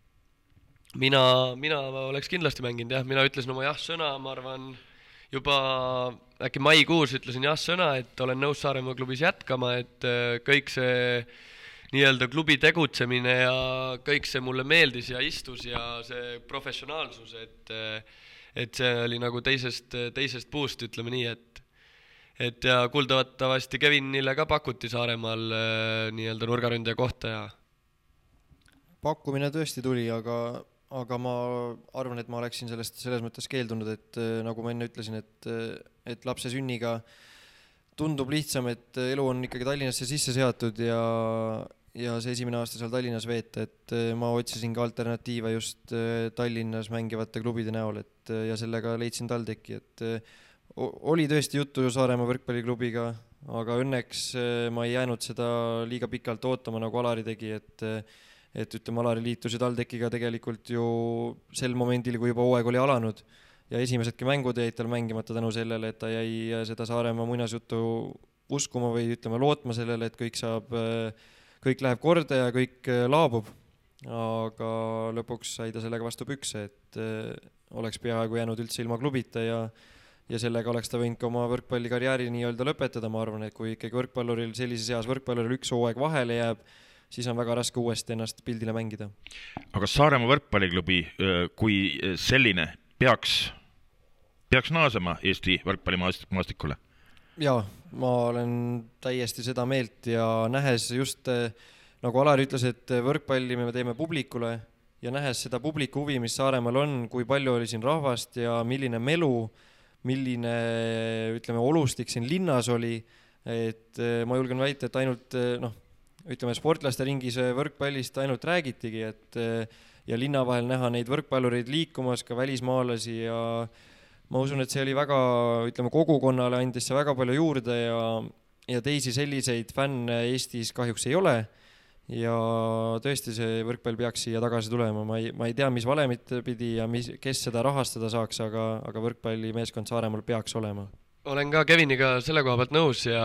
Mina oleks kindlasti mänginud, jah, mina ütlesin oma jah-sõna, ma arvan, juba äkki maikuus ütlesin jah-sõna, et olen nõus Saaremaa klubis jätkama, et kõik see nii-öelda klubi tegutsemine ja kõik see mulle meeldis ja istus ja see professionaalsus, et see oli nagu teisest puust, ütleme nii, et ja kuuldavatavasti Kevinile ka pakuti Saaremaal nii-öelda nurgaründaja kohta ja pakkumine tõesti tuli, aga ma arvan, et ma oleksin selles mõttes keeldunud, et nagu ma enne ütlesin, et lapse sünniga tundub lihtsam, et elu on ikkagi Tallinnasse sisse seatud ja see esimene aasta seal Tallinnas veeta, et ma otsisin ka alternatiive just Tallinnas mängivate klubide näol, et ja sellega leidsin TalTechi, et oli tõesti juttu Saaremaa võrkpalliklubiga, aga õnneks ma ei jäänud seda liiga pikalt ootama, nagu Alari tegi, et ütleme, Alari liitus ju TalTechiga tegelikult ju sel momendil, kui juba hooaeg oli alanud ja esimesedki mängud jäid tal mängimata tänu sellele, et ta jäi seda Saaremaa muinasjuttu uskuma või ütleme lootma sellele, et kõik läheb korda ja kõik laabub, aga lõpuks sai ta sellega vastu pükse, et oleks peaaegu jäänud üldse ilma klubita ja sellega oleks ta võinud ka oma võrkpallikarjääri nii-öelda lõpetada, ma arvan, et kui ikkagi võrkpalluril, sellises eas võrkpalluril üks hooaeg vahele jääb, siis on väga raske uuesti ennast pildile mängida. Aga Saaremaa võrkpalliklubi, kui selline peaks naasema Eesti võrkpallimaastikule? Jaa, ma olen täiesti seda meelt ja nähes just, nagu Alari ütles, et võrkpalli me teeme publikule ja nähes seda publiku huvi, mis Saaremaal on, kui palju oli siin rahvast ja milline melu, milline, ütleme, olustik siin linnas oli, et ma julgen väita, et ainult, ütleme, sportlaste ringis võrkpallist ainult räägitigi, et ja linna vahel näha neid võrkpallureid liikumas, ka välismaalasi ja ma usun, et see oli väga, ütleme, kogukonnale andis see väga palju juurde ja teisi selliseid fänne Eestis kahjuks ei ole ja tõesti see võrkpall peaks siia tagasi tulema. Ma ei tea, mis valemit pidi ja kes seda rahastada saaks, aga võrkpallimeeskond Saaremaal peaks olema. Olen ka Keviniga selle koha pealt nõus ja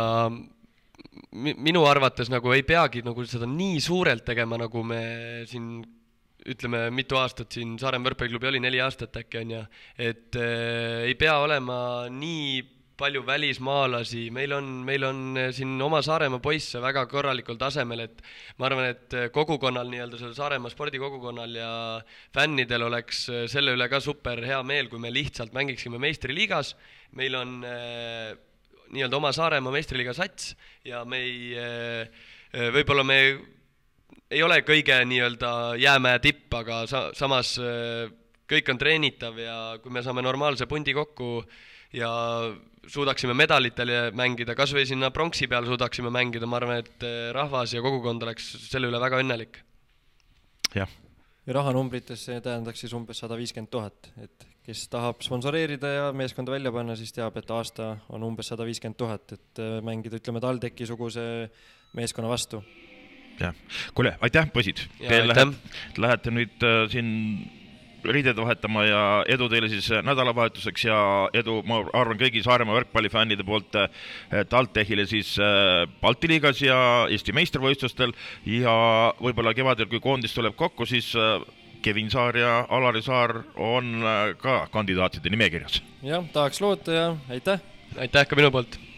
minu arvates nagu ei peagi nagu seda nii suurelt tegema, nagu me siin ütleme, mitu aastat siin Saaremaa võrkpalliklubi oli, 4 aastat äkki on ja, et ei pea olema nii palju välismaalasi, meil on siin oma Saaremaa poisse väga korralikul tasemel, et ma arvan, et kogukonnal, nii-öelda selle Saaremaa spordikogukonnal ja fännidel oleks selle üle ka super hea meel, kui me lihtsalt mängiksime meistriliigas, meil on nii-öelda oma Saaremaa meistriliiga sats ja võib-olla me ei ole kõige nii-öelda jäämäe tipp, aga samas kõik on treenitav ja kui me saame normaalse pundi kokku ja suudaksime medalitele mängida, kas või sinna pronksi peal suudaksime mängida, ma arvan, et rahvas ja kogukond oleks selle üle väga õnnelik. Jah, ja rahanumbrites see tähendaks siis umbes 150 000, et kes tahab sponsoreerida ja meeskonda välja panna, siis teab, et aasta on umbes 150 000, et mängida, ütleme, TalTechi suguse meeskonna vastu. Jah. Kuule, aitäh, poisid! Te lähete nüüd siin riided vahetama ja edu teile siis nädalavahetuseks ja edu, ma arvan, kõigi Saaremaa võrkpallifännide poolt TalTechile siis Balti liigas ja Eesti meistrivõistlustel ja võib-olla kevadel, kui koondis tuleb kokku, siis Kevin Saar ja Alari Saar on ka kandidaatide nimekirjas. Jah, tahaks loota ja aitäh! Aitäh ka minu poolt!